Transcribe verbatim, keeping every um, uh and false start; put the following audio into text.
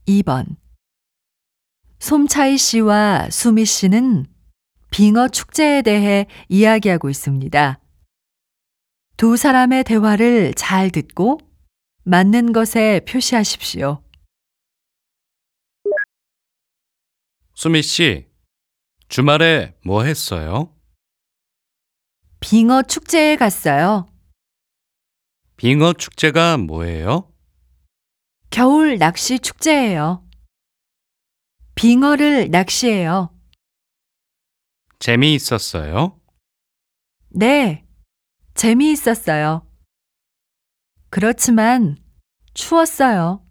이 번. 솜차이 씨와 수미 씨는 빙어 축제에 대해 이야기하고 있습니다. 두 사람의 대화를 잘 듣고 맞는 것에 표시하십시오. 수미 씨, 주말에 뭐 했어요? 빙어 축제에 갔어요. 빙어 축제가 뭐예요? 겨울 낚시 축제예요. 빙어를 낚시해요. 재미있었어요? 네, 재미있었어요. 그렇지만 추웠어요.